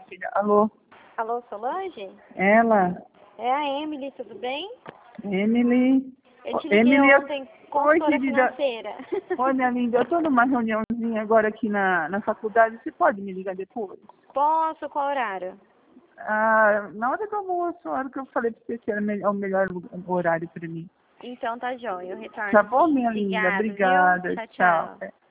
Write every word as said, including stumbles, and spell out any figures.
filha. Alô? Alô, Solange? Ela? É a Emily, tudo bem? Emily? Eu te liguei Emily, ontem, consultora oi, querida. financeira. Oi, minha linda. Eu tô numa reuniãozinha agora aqui na, na faculdade. Você pode me ligar depois? Posso? Qual horário? Ah, na hora do almoço, a hora que eu falei pra você que era me- é o melhor lu- horário pra mim. Então tá jóia, eu retorno Tá bom, sim. minha linda? Obrigada, Obrigada. viu? Tchau, Tchau. tchau.